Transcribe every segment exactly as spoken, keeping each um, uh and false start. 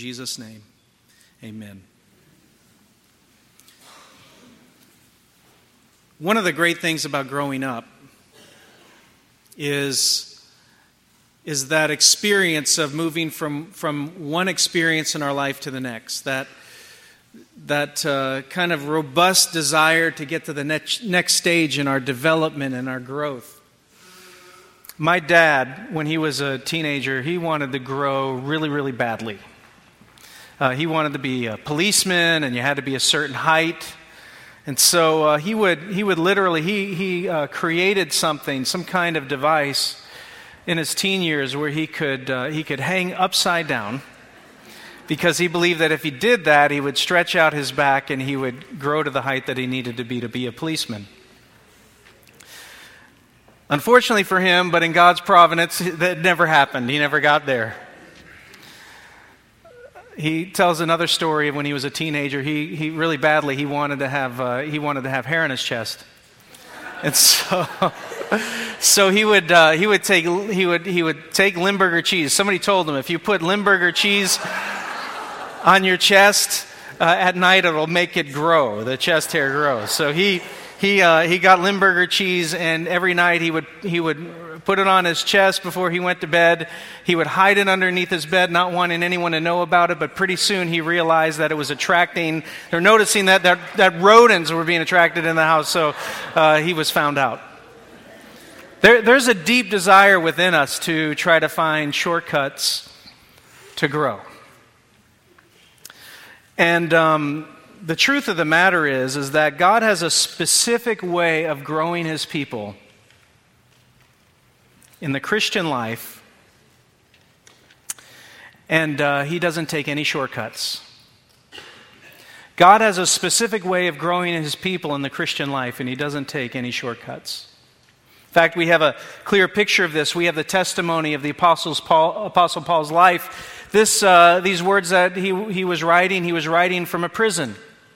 Jesus' name, amen. One of the great things about growing up is, is that experience of moving from, from one experience in our life to the next, that, that uh, kind of robust desire to get to the next, next stage in our development and our growth. My dad, when he was a teenager, he wanted to grow really, really badly. Uh, he wanted to be a policeman, and you had to be a certain height. And so uh, he would he would literally, he, he uh, created something, some kind of device in his teen years where he could uh, he could hang upside down, because he believed that if he did that, he would stretch out his back and he would grow to the height that he needed to be to be a policeman. Unfortunately for him, but in God's providence, that never happened. He never got there. He tells another story of when he was a teenager. He he really badly he wanted to have uh, he wanted to have hair on his chest, and so so he would uh, he would take he would he would take Limburger cheese. Somebody told him, if you put Limburger cheese on your chest uh, at night, it'll make it grow. The chest hair grows. So he he uh, he got Limburger cheese, and every night he would he would put it on his chest before he went to bed. He would hide it underneath his bed, not wanting anyone to know about it, but pretty soon he realized that it was attracting, they're noticing that, that, that rodents were being attracted in the house, so uh, he was found out. There, there's a deep desire within us to try to find shortcuts to grow. And um, the truth of the matter is, is that God has a specific way of growing His people in the Christian life, and uh, He doesn't take any shortcuts. God has a specific way of growing His people in the Christian life, and He doesn't take any shortcuts. In fact, we have a clear picture of this. We have the testimony of the Apostles Paul, Apostle Paul's life. This, uh, these words that he, he was writing, he was writing from a prison.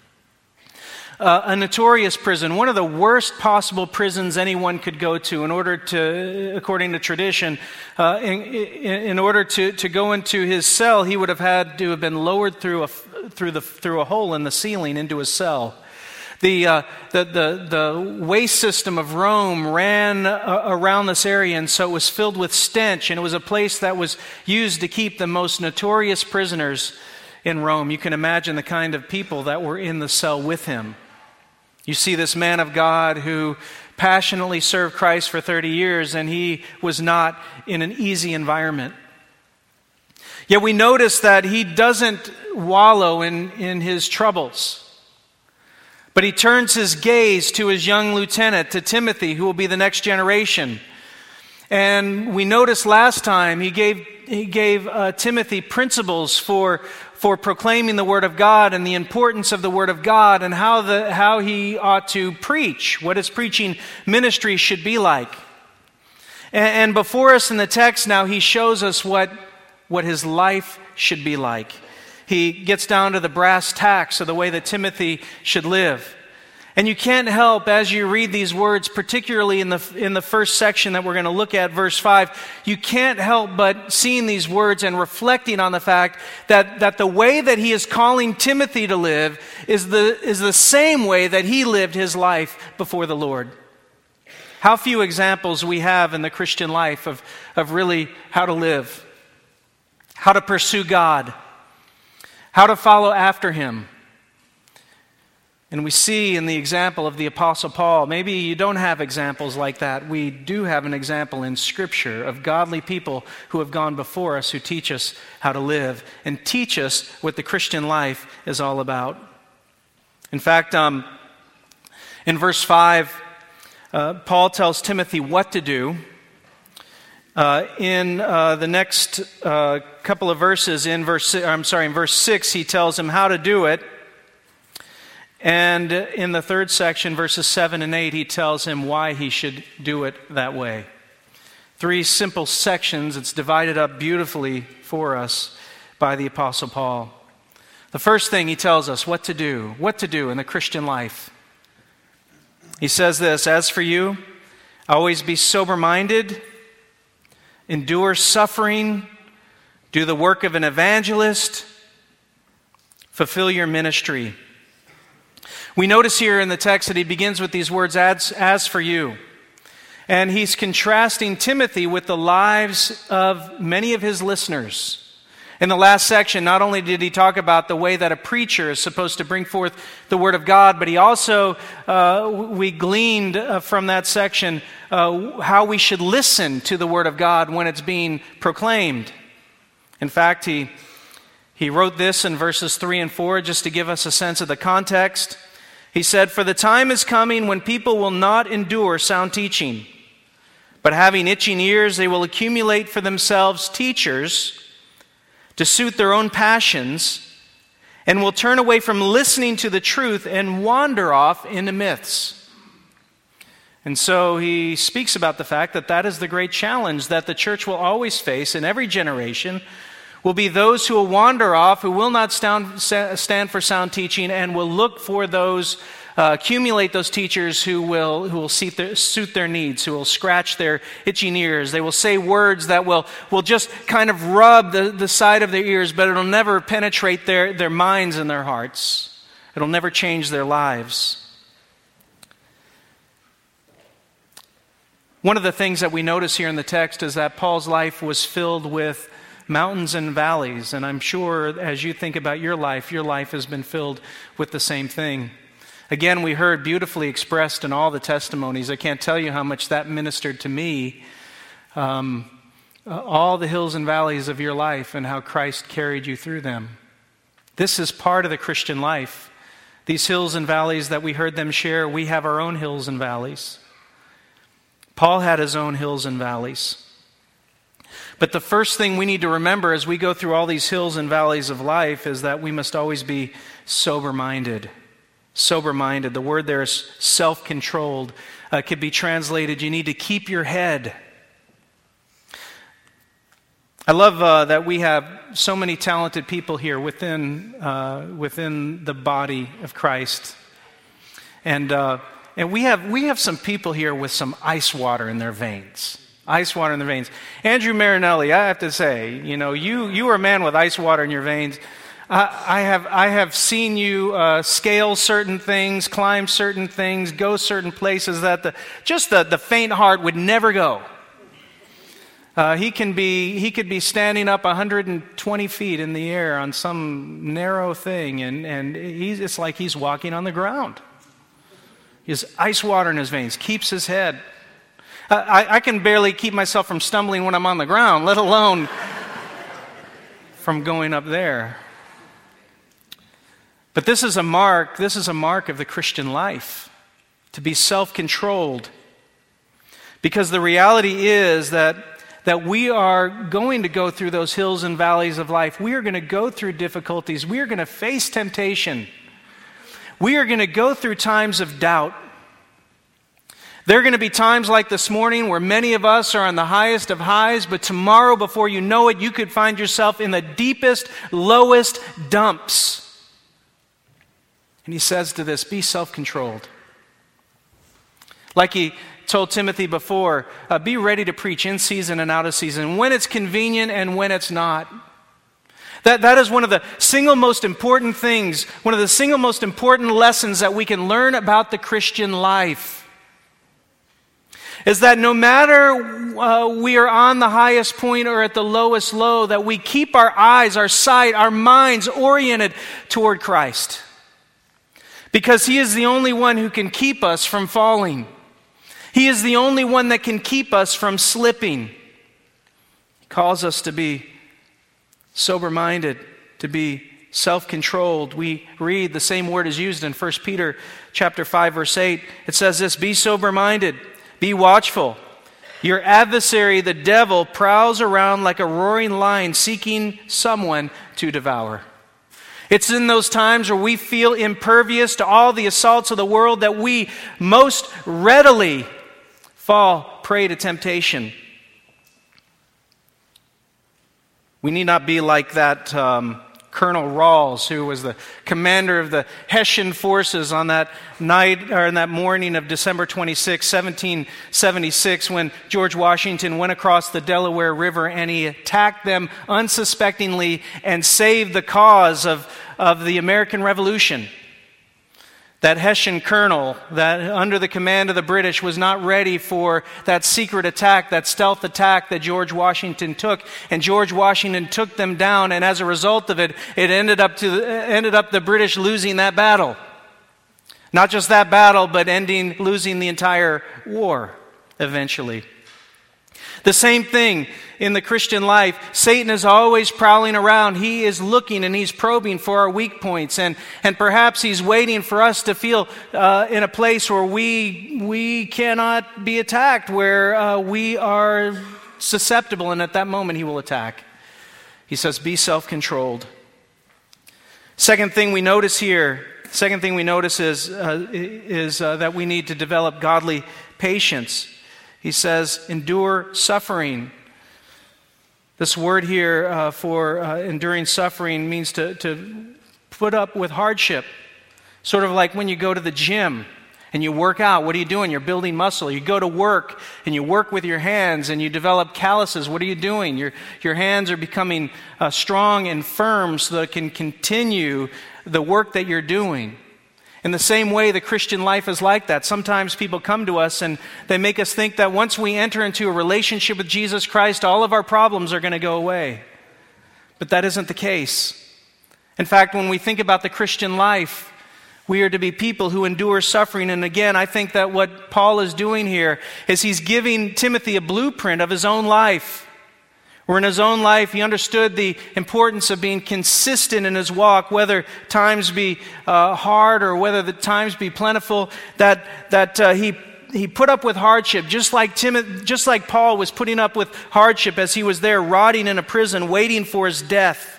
Uh, a notorious prison, one of the worst possible prisons anyone could go to in order to, according to tradition, uh, in, in, in order to, to go into his cell, he would have had to have been lowered through a, through the, through a hole in the ceiling into his cell. The, uh, the, the, the waste system of Rome ran uh, around this area, and so it was filled with stench, and it was a place that was used to keep the most notorious prisoners in Rome. You can imagine the kind of people that were in the cell with him. You see this man of God who passionately served Christ for thirty years, and he was not in an easy environment. Yet we notice that he doesn't wallow in, in his troubles, but he turns his gaze to his young lieutenant, to Timothy, who will be the next generation. And we noticed last time he gave he gave uh, Timothy principles for for proclaiming the Word of God and the importance of the Word of God, and how the how he ought to preach, what his preaching ministry should be like. And, and before us in the text now, he shows us what what his life should be like. He gets down to the brass tacks of the way that Timothy should live. And you can't help, as you read these words, particularly in the in the first section that we're going to look at, verse five, you can't help but seeing these words and reflecting on the fact that, that the way that he is calling Timothy to live is the, is the same way that he lived his life before the Lord. How few examples we have in the Christian life of, of really how to live, how to pursue God, how to follow after Him. And we see in the example of the Apostle Paul, maybe you don't have examples like that. We do have an example in Scripture of godly people who have gone before us, who teach us how to live and teach us what the Christian life is all about. In fact, um, in verse five, uh, Paul tells Timothy what to do. Uh, in uh, the next uh, couple of verses, in verse I'm sorry, in verse six, he tells him how to do it. And in the third section, verses seven and eight, he tells him why he should do it that way. Three simple sections. It's divided up beautifully for us by the Apostle Paul. The first thing he tells us what to do, what to do in the Christian life. He says this, "As for you, always be sober-minded, endure suffering, do the work of an evangelist, Fulfill your ministry. We notice here in the text that he begins with these words, as, as for you. And he's contrasting Timothy with the lives of many of his listeners. In the last section, not only did he talk about the way that a preacher is supposed to bring forth the Word of God, but he also, uh, we gleaned uh, from that section uh, how we should listen to the Word of God when it's being proclaimed. In fact, he, he wrote this in verses three and four just to give us a sense of the context. He said, "For the time is coming when people will not endure sound teaching, but having itching ears, they will accumulate for themselves teachers to suit their own passions, and will turn away from listening to the truth and wander off into myths." And so he speaks about the fact that that is the great challenge that the church will always face in every generation, will be those who will wander off, who will not stand, stand for sound teaching, and will look for those Uh, accumulate those teachers who will who will suit their, suit their needs, who will scratch their itching ears. They will say words that will, will just kind of rub the, the side of their ears, but it'll never penetrate their, their minds and their hearts. It'll never change their lives. One of the things that we notice here in the text is that Paul's life was filled with mountains and valleys, and I'm sure as you think about your life, your life has been filled with the same thing. Again, we heard beautifully expressed in all the testimonies. I can't tell you how much that ministered to me. Um, uh, all the hills and valleys of your life and how Christ carried you through them. This is part of the Christian life. These hills and valleys that we heard them share, we have our own hills and valleys. Paul had his own hills and valleys. But the first thing we need to remember as we go through all these hills and valleys of life is that we must always be sober-minded. Sober-minded. The word there is self-controlled. Uh, could be translated, you need to keep your head. I love uh, that we have so many talented people here within uh, within the body of Christ, and uh, and we have we have some people here with some ice water in their veins. Ice water in their veins. Andrew Marinelli, I have to say, you know, you you are a man with ice water in your veins. I have I have seen you uh, scale certain things, climb certain things, go certain places that the, just the, the faint heart would never go. Uh, he can be he could be standing up one hundred twenty feet in the air on some narrow thing, and and he's, it's like he's walking on the ground. He has ice water in his veins, keeps his head. Uh, I, I can barely keep myself from stumbling when I'm on the ground, let alone from going up there. But this is a mark, this is a mark of the Christian life, to be self-controlled. Because the reality is that, that we are going to go through those hills and valleys of life. We are going to go through difficulties. We are going to face temptation. We are going to go through times of doubt. There are going to be times like this morning where many of us are on the highest of highs, but tomorrow, before you know it, you could find yourself in the deepest, lowest dumps. And he says to this, be self-controlled. Like he told Timothy before, uh, be ready to preach in season and out of season, when it's convenient and when it's not. That, that is one of the single most important things, one of the single most important lessons that we can learn about the Christian life. Is that no matter uh, we are on the highest point or at the lowest low, that we keep our eyes, our sight, our minds oriented toward Christ. Because He is the only one who can keep us from falling. He is the only one that can keep us from slipping. He calls us to be sober-minded, to be self-controlled. We read the same word is used in First Peter chapter five, verse eight. It says this, be sober-minded, be watchful. Your adversary, the devil, prowls around like a roaring lion seeking someone to devour. It's in those times where we feel impervious to all the assaults of the world that we most readily fall prey to temptation. We need not be like that um, Colonel Rawls, who was the commander of the Hessian forces on that night or in that morning of December twenty-sixth, seventeen seventy-six, when George Washington went across the Delaware River and he attacked them unsuspectingly and saved the cause of, of the American Revolution. That Hessian colonel that under the command of the British was not ready for that secret attack, that stealth attack that George Washington took. And George Washington took them down, and as a result of it, it ended up to ended up the British losing that battle. Not just that battle, but ending losing the entire war eventually. The same thing in the Christian life. Satan is always prowling around. He is looking and he's probing for our weak points. And, and perhaps he's waiting for us to feel uh, in a place where we, we cannot be attacked, where uh, we are susceptible. And at that moment he will attack. He says, be self-controlled. Second thing we notice here, second thing we notice is, uh, is uh, that we need to develop godly patience. He says, endure suffering. This word here uh, for uh, enduring suffering means to, to put up with hardship. Sort of like when you go to the gym and you work out. What are you doing? You're building muscle. You go to work and you work with your hands and you develop calluses. What are you doing? Your, your hands are becoming uh, strong and firm so that it can continue the work that you're doing. In the same way, the Christian life is like that. Sometimes people come to us and they make us think that once we enter into a relationship with Jesus Christ, all of our problems are going to go away. But that isn't the case. In fact, when we think about the Christian life, we are to be people who endure suffering. And again, I think that what Paul is doing here is he's giving Timothy a blueprint of his own life. Where in his own life he understood the importance of being consistent in his walk, whether times be uh, hard or whether the times be plentiful, that that uh, he he put up with hardship, just like Timothy, just like Paul was putting up with hardship as he was there rotting in a prison, waiting for his death.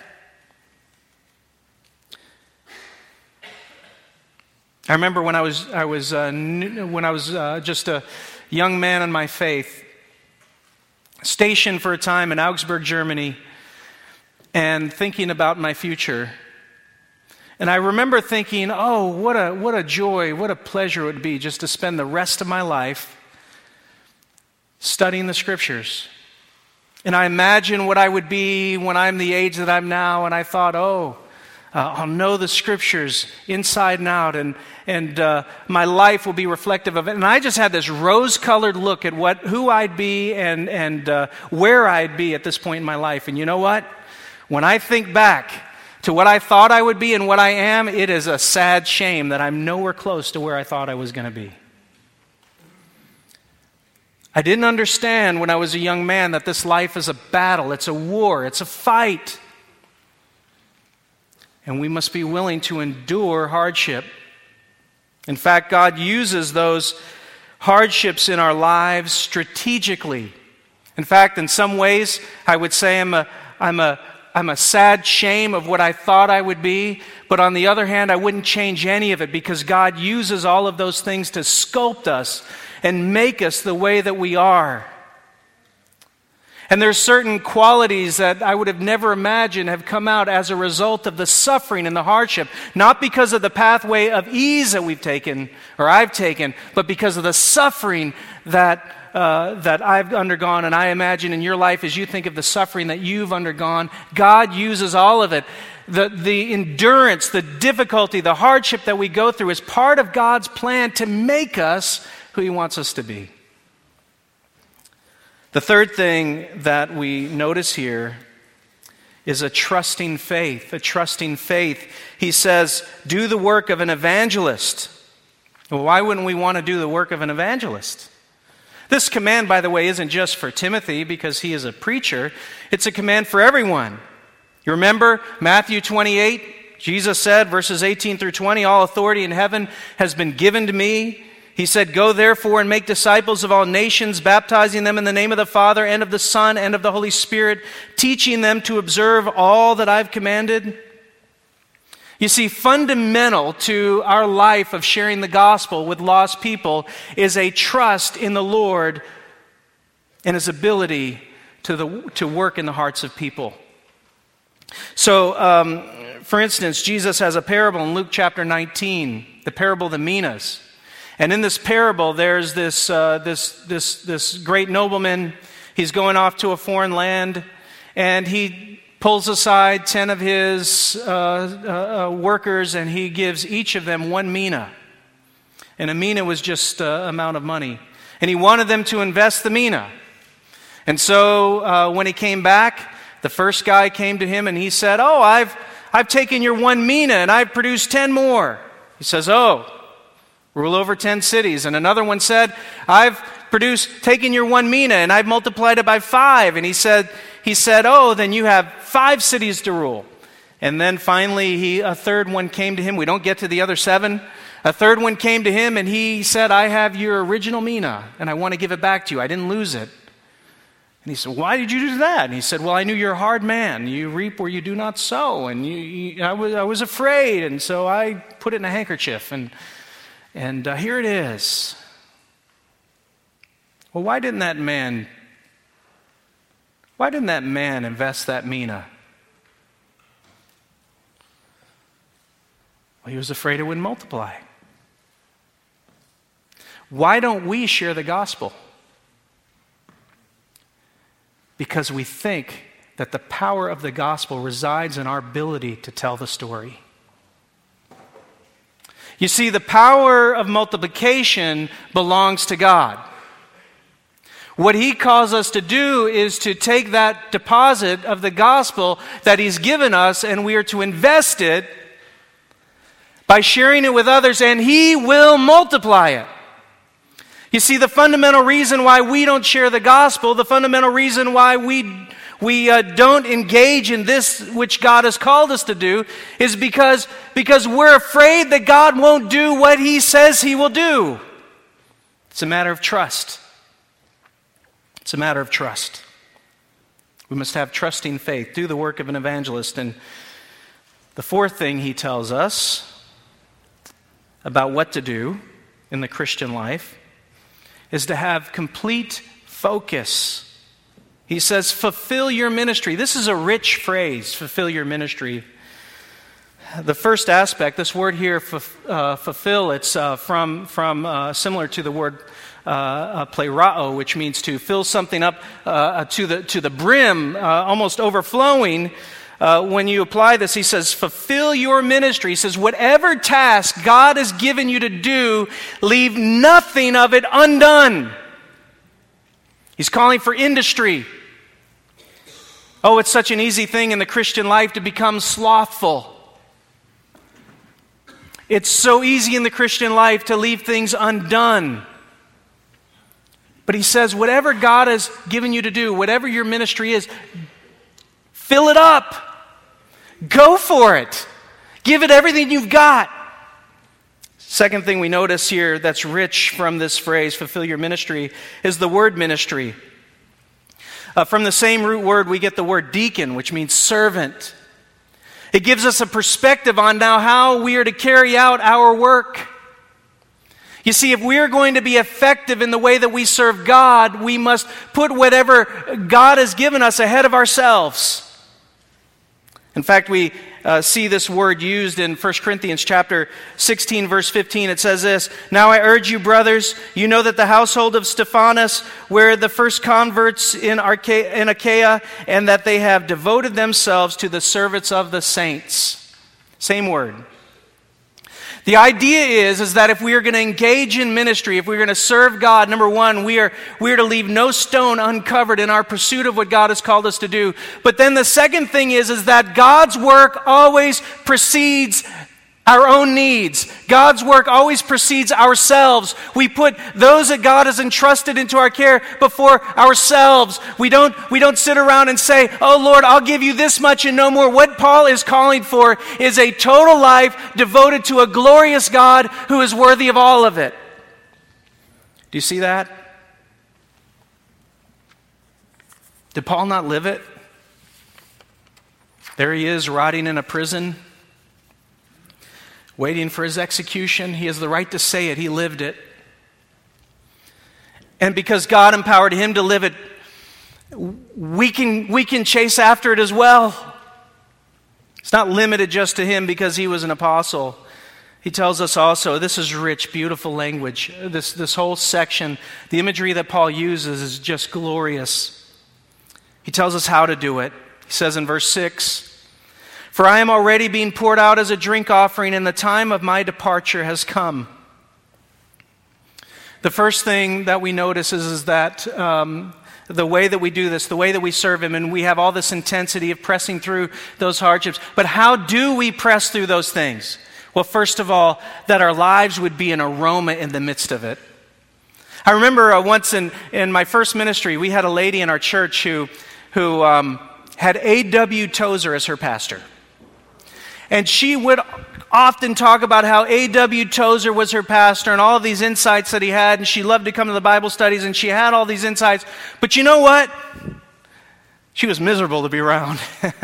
I remember when I was I was uh, when I was uh, just a young man in my faith, stationed for a time in Augsburg, Germany, and thinking about my future. And I remember thinking, oh, what a what a joy, what a pleasure it would be just to spend the rest of my life studying the Scriptures. And I imagine what I would be when I'm the age that I'm now, and I thought, oh, Uh, I'll know the Scriptures inside and out, and and uh, my life will be reflective of it. And I just had this rose-colored look at what who I'd be and and uh, where I'd be at this point in my life. And you know what? When I think back to what I thought I would be and what I am, it is a sad shame that I'm nowhere close to where I thought I was going to be. I didn't understand when I was a young man that this life is a battle, it's a war, it's a fight. And we must be willing to endure hardship. In fact, God uses those hardships in our lives strategically. In fact, in some ways, I would say I'm a, I'm a, I'm a sad shame of what I thought I would be. But on the other hand, I wouldn't change any of it because God uses all of those things to sculpt us and make us the way that we are. And there's certain qualities that I would have never imagined have come out as a result of the suffering and the hardship. Not because of the pathway of ease that we've taken, or I've taken, but because of the suffering that uh, that I've undergone. And I imagine in your life, as you think of the suffering that you've undergone, God uses all of it. The, the endurance, the difficulty, the hardship that we go through is part of God's plan to make us who He wants us to be. The third thing that we notice here is a trusting faith, a trusting faith. He says, do the work of an evangelist. Well, why wouldn't we want to do the work of an evangelist? This command, by the way, isn't just for Timothy because he is a preacher. It's a command for everyone. You remember Matthew twenty-eight? Jesus said, verses eighteen through twenty, all authority in heaven has been given to me. He said, go therefore and make disciples of all nations, baptizing them in the name of the Father and of the Son and of the Holy Spirit, teaching them to observe all that I've commanded. You see, fundamental to our life of sharing the gospel with lost people is a trust in the Lord and His ability to, the, to work in the hearts of people. So, um, for instance, Jesus has a parable in Luke chapter nineteen, the parable of the minas. And in this parable, there's this, uh, this, this, this great nobleman. He's going off to a foreign land, and he pulls aside ten of his uh, uh, uh, workers, and he gives each of them one mina. And a mina was just an uh, amount of money. And he wanted them to invest the mina. And so uh, when he came back, the first guy came to him and he said, oh, I've, I've taken your one mina and I've produced ten more. He says, oh, rule over ten cities. And another one said, I've produced, taken your one mina and I've multiplied it by five. And he said, he said, oh, then you have five cities to rule. And then finally, he, a third one came to him. We don't get to the other seven. A third one came to him and he said, I have your original mina and I want to give it back to you. I didn't lose it. And he said, why did you do that? And he said, well, I knew you're a hard man. You reap where you do not sow. And you, you, I, was, I was afraid. And so I put it in a handkerchief. And, and uh, here it is. Well, why didn't that man, why didn't that man invest that mina? Well, he was afraid it wouldn't multiply. Why don't we share the gospel? Because we think that the power of the gospel resides in our ability to tell the story. You see, the power of multiplication belongs to God. What He calls us to do is to take that deposit of the gospel that He's given us, and we are to invest it by sharing it with others, and He will multiply it. You see, the fundamental reason why we don't share the gospel, the fundamental reason why we, we uh, don't engage in this which God has called us to do is because, because we're afraid that God won't do what He says He will do. It's a matter of trust. It's a matter of trust. We must have trusting faith, do the work of an evangelist. And the fourth thing he tells us about what to do in the Christian life is to have complete focus. He says, fulfill your ministry. This is a rich phrase, fulfill your ministry. The first aspect, this word here, uh, fulfill, it's uh, from, from uh, similar to the word uh, uh, plerao, which means to fill something up uh, to the to the brim, uh, almost overflowing. Uh, when you apply this, he says, fulfill your ministry. He says, whatever task God has given you to do, leave nothing of it undone. He's calling for industry. Oh, it's such an easy thing in the Christian life to become slothful. It's so easy in the Christian life to leave things undone. But he says, whatever God has given you to do, whatever your ministry is, fill it up. Go for it. Give it everything you've got. Second thing we notice here that's rich from this phrase, fulfill your ministry, is the word ministry. Uh, from the same root word, we get the word deacon, which means servant. It gives us a perspective on now how we are to carry out our work. You see, if we are going to be effective in the way that we serve God, we must put whatever God has given us ahead of ourselves. In fact, we uh, see this word used in First Corinthians chapter sixteen, verse fifteen. It says this, now I urge you, brothers, you know that the household of Stephanas were the first converts in Achaia, in Achaia, and that they have devoted themselves to the service of the saints. Same word. The idea is, is that if we are going to engage in ministry, if we're going to serve God, number one, we are, we are to leave no stone uncovered in our pursuit of what God has called us to do. But then the second thing is, is that God's work always precedes our own needs. God's work always precedes ourselves. We put those that God has entrusted into our care before ourselves. We don't, we don't sit around and say, oh Lord, I'll give you this much and no more. What Paul is calling for is a total life devoted to a glorious God who is worthy of all of it. Do you see that? Did Paul not live it? There he is, rotting in a prison, waiting for his execution. He has the right to say it. He lived it. And because God empowered him to live it, we can, we can chase after it as well. It's not limited just to him because he was an apostle. He tells us also, this is rich, beautiful language. This, this whole section, the imagery that Paul uses is just glorious. He tells us how to do it. He says in verse six, "For I am already being poured out as a drink offering, and the time of my departure has come." The first thing that we notice is, is that um, the way that we do this, the way that we serve Him, and we have all this intensity of pressing through those hardships. But how do we press through those things? Well, first of all, that our lives would be an aroma in the midst of it. I remember uh, once in, in my first ministry, we had a lady in our church who, who um, had A W Tozer as her pastor. And she would often talk about how A W Tozer was her pastor and all of these insights that he had, and she loved to come to the Bible studies, and she had all these insights. But you know what? She was miserable to be around.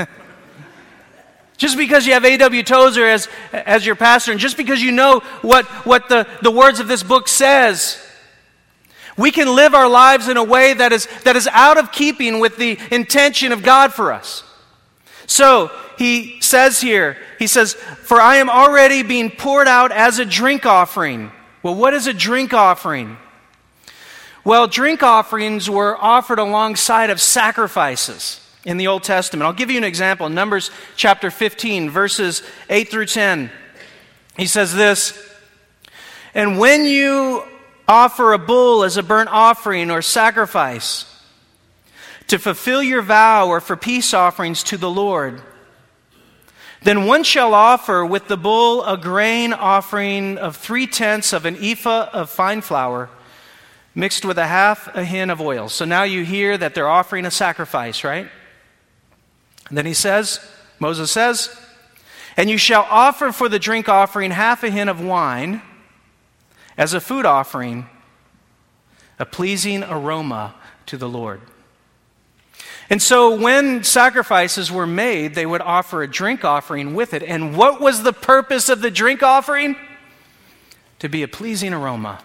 Just because you have A W Tozer as, as your pastor, and just because you know what, what the, the words of this book says, we can live our lives in a way that is, that is out of keeping with the intention of God for us. So, he says here, he says, "For I am already being poured out as a drink offering." Well, what is a drink offering? Well, drink offerings were offered alongside of sacrifices in the Old Testament. I'll give you an example. Numbers chapter fifteen, verses eight through ten. He says this, "And when you offer a bull as a burnt offering or sacrifice, to fulfill your vow or for peace offerings to the Lord, then one shall offer with the bull a grain offering of three-tenths of an ephah of fine flour, mixed with a half a hin of oil." So now you hear that they're offering a sacrifice, right? And then he says, Moses says, "And you shall offer for the drink offering half a hin of wine as a food offering, a pleasing aroma to the Lord." And so when sacrifices were made, they would offer a drink offering with it. And what was the purpose of the drink offering? To be a pleasing aroma.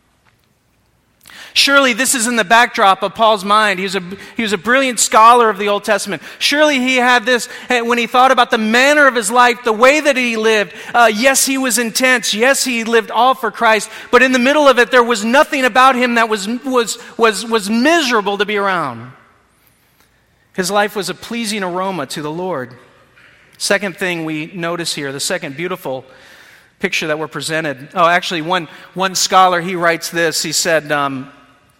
Surely this is in the backdrop of Paul's mind. He was a, he was a brilliant scholar of the Old Testament. Surely he had this, when he thought about the manner of his life, the way that he lived. Uh, yes, he was intense. Yes, he lived all for Christ. But in the middle of it, there was nothing about him that was, was, was, was miserable to be around. His life was a pleasing aroma to the Lord. Second thing we notice here, the second beautiful picture that we're presented. Oh, actually, one, one scholar, he writes this. He said, um,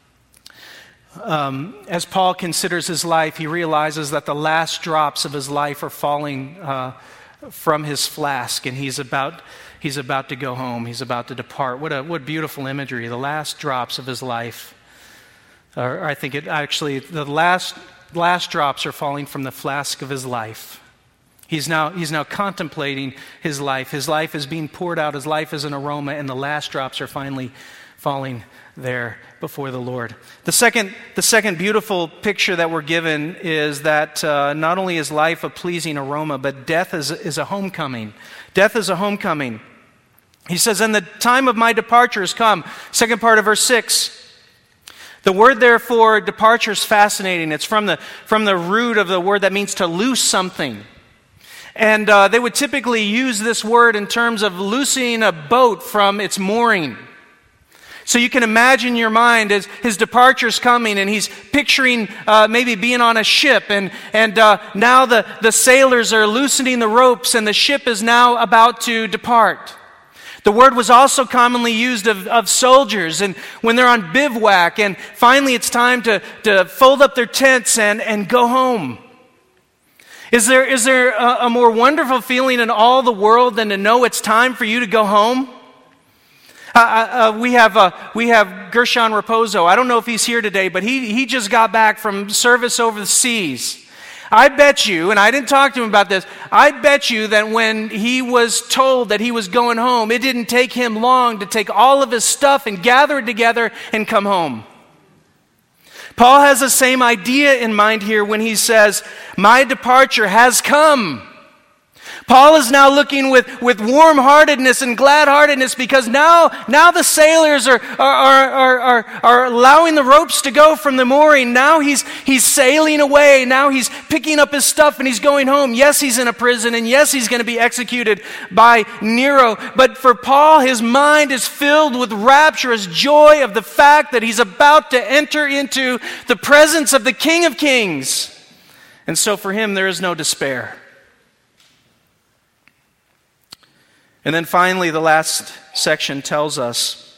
um, as Paul considers his life, he realizes that the last drops of his life are falling uh, from his flask, and he's about, he's about to go home. He's about to depart. What a what beautiful imagery. The last drops of his life. Or I think it actually, the last... Last drops are falling from the flask of his life. He's now, he's now contemplating his life. His life is being poured out. His life is an aroma, and the last drops are finally falling there before the Lord. The second, the second beautiful picture that we're given is that uh, not only is life a pleasing aroma, but death is, is a homecoming. Death is a homecoming. He says, "And the time of my departure has come." Second part of verse six. The word, therefore, departure is fascinating. It's from the, from the root of the word that means to loose something. And uh, they would typically use this word in terms of loosing a boat from its mooring. So you can imagine in your mind as his departure's coming, and he's picturing uh, maybe being on a ship, and, and uh, now the, the sailors are loosening the ropes, and the ship is now about to depart. The word was also commonly used of, of soldiers, and when they're on bivouac, and finally it's time to, to fold up their tents and, and go home. Is there, is there a, a more wonderful feeling in all the world than to know it's time for you to go home? Uh, uh, we have uh, we have Gershon Raposo. I don't know if he's here today, but he, he just got back from service over the seas. I bet you, and I didn't talk to him about this, I bet you that when he was told that he was going home, it didn't take him long to take all of his stuff and gather it together and come home. Paul has the same idea in mind here when he says, "My departure has come." Paul is now looking with, with warm-heartedness and glad-heartedness because now, now the sailors are, are, are, are, are allowing the ropes to go from the mooring. Now he's, he's sailing away. Now he's picking up his stuff and he's going home. Yes, he's in a prison, and yes, he's going to be executed by Nero. But for Paul, his mind is filled with rapturous joy of the fact that he's about to enter into the presence of the King of Kings. And so for him, there is no despair. And then finally, the last section tells us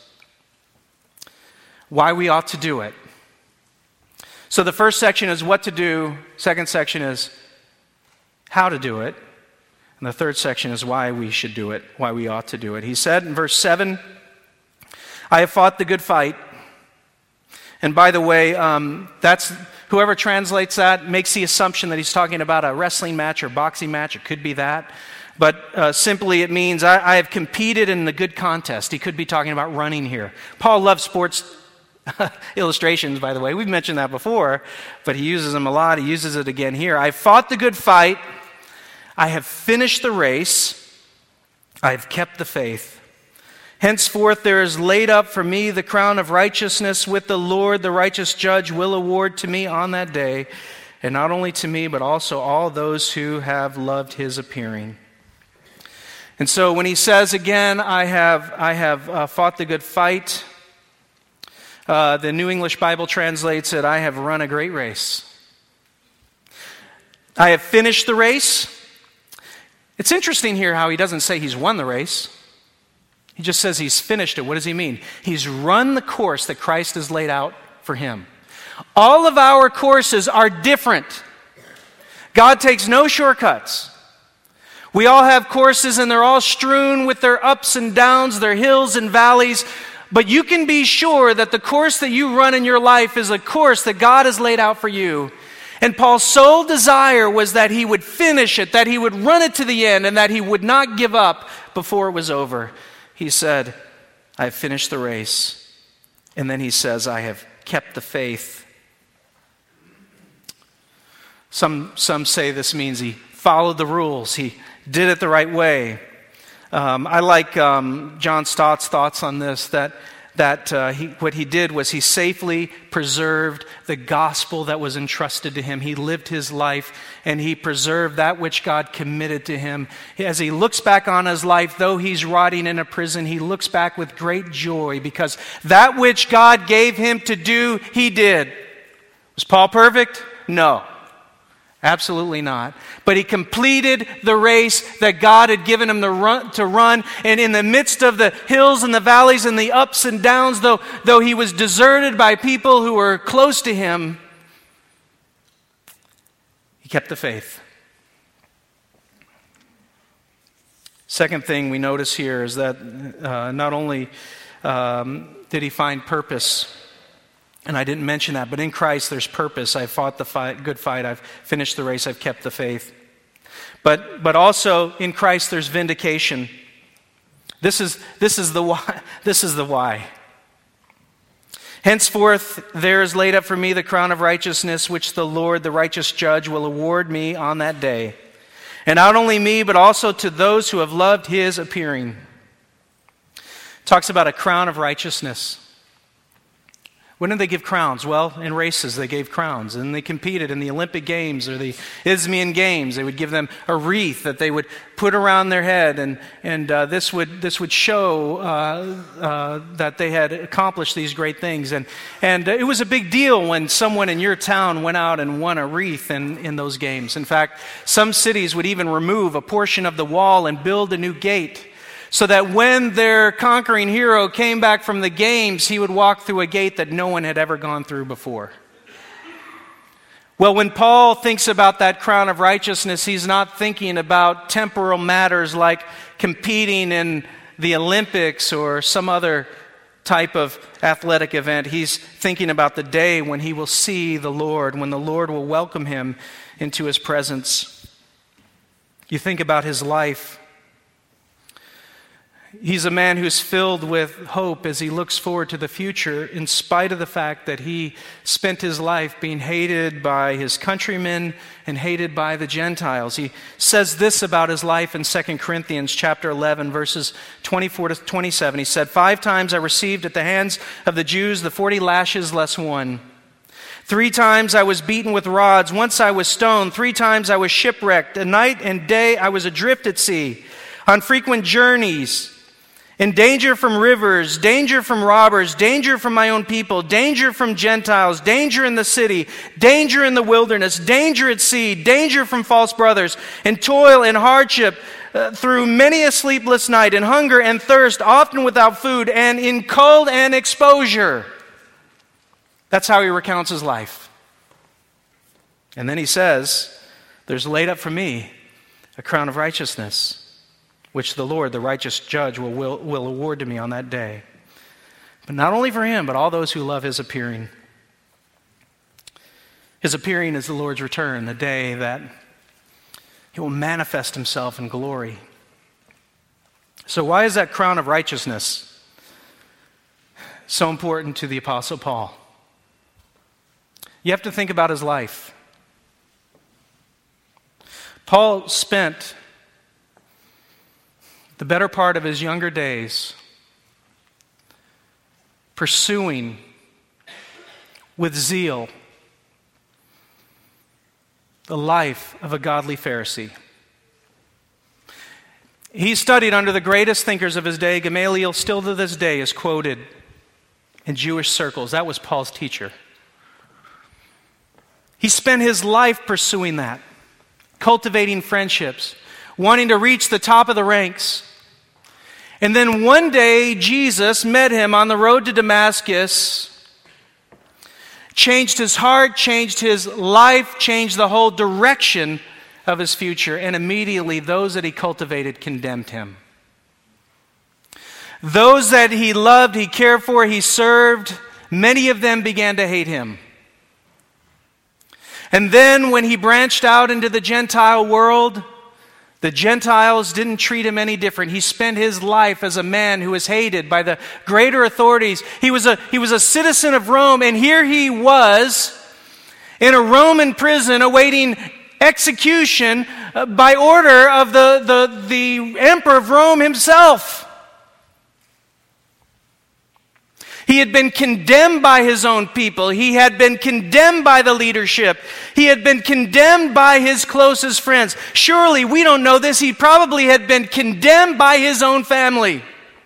why we ought to do it. So the first section is what to do. Second section is how to do it. And the third section is why we should do it, why we ought to do it. He said in verse seven, I have fought the good fight. And by the way, um, that's whoever translates that makes the assumption that he's talking about a wrestling match or boxing match. It could be that. But uh, simply it means I, I have competed in the good contest. He could be talking about running here. Paul loves sports illustrations, by the way. We've mentioned that before, but he uses them a lot. He uses it again here. I fought the good fight. I have finished the race. I have kept the faith. Henceforth there is laid up for me the crown of righteousness, with the Lord, the righteous judge, will award to me on that day, and not only to me, but also all those who have loved his appearing. And so when he says again, I have, I have uh, fought the good fight, uh, the New English Bible translates it, I have run a great race. I have finished the race. It's interesting here how he doesn't say he's won the race. He just says he's finished it. What does he mean? He's run the course that Christ has laid out for him. All of our courses are different. God takes no shortcuts. We all have courses and they're all strewn with their ups and downs, their hills and valleys. But you can be sure that the course that you run in your life is a course that God has laid out for you. And Paul's sole desire was that he would finish it, that he would run it to the end, and that he would not give up before it was over. He said, I have finished the race. And then he says, I have kept the faith. Some, some say this means he followed the rules. He did it the right way. Um, I like um, John Stott's thoughts on this, that, that uh, he, what he did was he safely preserved the gospel that was entrusted to him. He lived his life and he preserved that which God committed to him. As he looks back on his life, though he's rotting in a prison, he looks back with great joy because that which God gave him to do, he did. Was Paul perfect? No. Absolutely not. But he completed the race that God had given him to run, to run. And in the midst of the hills and the valleys and the ups and downs, though, though he was deserted by people who were close to him, he kept the faith. Second thing we notice here is that uh, not only um, did he find purpose, and I didn't mention that, but in Christ there's purpose. I've fought the fight, good fight. I've finished the race. I've kept the faith. But but also in Christ there's vindication. This is this is the why. This is the why. Henceforth there is laid up for me the crown of righteousness, which the Lord, the righteous judge, will award me on that day. And not only me, but also to those who have loved his appearing. Talks about a crown of righteousness. When did they give crowns? Well, in races they gave crowns. And they competed in the Olympic Games or the Isthmian Games. They would give them a wreath that they would put around their head. And, and uh, this would this would show uh, uh, that they had accomplished these great things. And, and it was a big deal when someone in your town went out and won a wreath in, in those games. In fact, some cities would even remove a portion of the wall and build a new gate, so that when their conquering hero came back from the games, he would walk through a gate that no one had ever gone through before. Well, when Paul thinks about that crown of righteousness, he's not thinking about temporal matters like competing in the Olympics or some other type of athletic event. He's thinking about the day when he will see the Lord, when the Lord will welcome him into his presence. You think about his life. He's a man who's filled with hope as he looks forward to the future, in spite of the fact that he spent his life being hated by his countrymen and hated by the Gentiles. He says this about his life in Second Corinthians chapter eleven, verses twenty-four to twenty-seven. He said, "Five times I received at the hands of the Jews the forty lashes less one. Three times I was beaten with rods. Once I was stoned. Three times I was shipwrecked. A night and day I was adrift at sea, on frequent journeys, In danger from rivers, danger from robbers, danger from my own people, danger from Gentiles, danger in the city, danger in the wilderness, danger at sea, danger from false brothers, in toil and hardship, uh, through many a sleepless night, in hunger and thirst, often without food, and in cold and exposure. That's how he recounts his life. And then he says, there's laid up for me a crown of righteousness, which the Lord, the righteous judge, will, will, will award to me on that day. But not only for him, but all those who love his appearing. His appearing is the Lord's return, the day that he will manifest himself in glory. So why is that crown of righteousness so important to the Apostle Paul? You have to think about his life. Paul spent the better part of his younger days pursuing with zeal the life of a godly Pharisee. He studied under the greatest thinkers of his day. Gamaliel, still to this day, is quoted in Jewish circles. That was Paul's teacher. He spent his life pursuing that, cultivating friendships, wanting to reach the top of the ranks. And then one day, Jesus met him on the road to Damascus, changed his heart, changed his life, changed the whole direction of his future, and immediately those that he cultivated condemned him. Those that he loved, he cared for, he served, many of them began to hate him. And then when he branched out into the Gentile world, the Gentiles didn't treat him any different. He spent his life as a man who was hated by the greater authorities. He was a, he was a citizen of Rome, and here he was in a Roman prison awaiting execution by order of the, the, the emperor of Rome himself. He had been condemned by his own people. He had been condemned by the leadership. He had been condemned by his closest friends. Surely, we don't know this, he probably had been condemned by his own family.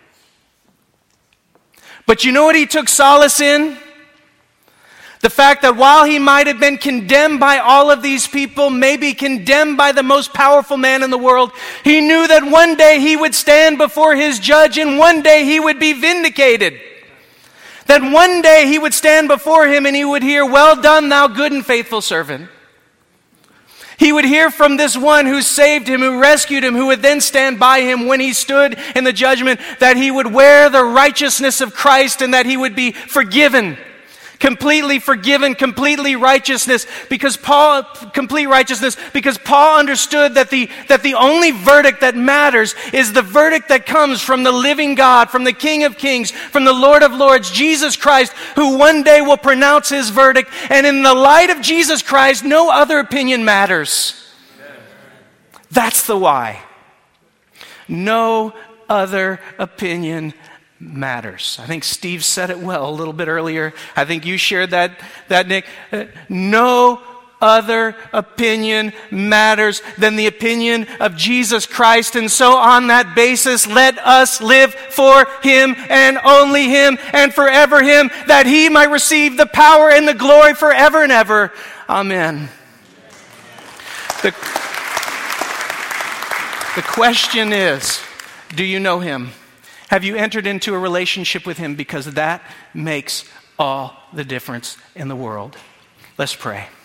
But you know what he took solace in? The fact that while he might have been condemned by all of these people, maybe condemned by the most powerful man in the world, he knew that one day he would stand before his judge and one day he would be vindicated. That one day he would stand before him and he would hear, "Well done, thou good and faithful servant." He would hear from this one who saved him, who rescued him, who would then stand by him when he stood in the judgment, that he would wear the righteousness of Christ and that he would be forgiven. Completely forgiven, completely righteousness, because Paul, complete righteousness, because Paul understood that the, that the only verdict that matters is the verdict that comes from the living God, from the King of Kings, from the Lord of Lords, Jesus Christ, who one day will pronounce his verdict. And in the light of Jesus Christ, no other opinion matters. That's the why. No other opinion matters. I think Steve said it well a little bit earlier. I think you shared that, that Nick. No other opinion matters than the opinion of Jesus Christ. And so on that basis, let us live for him and only him and forever him, that he might receive the power and the glory forever and ever. Amen. The, the question is, do you know him? Have you entered into a relationship with him? Because that makes all the difference in the world. Let's pray.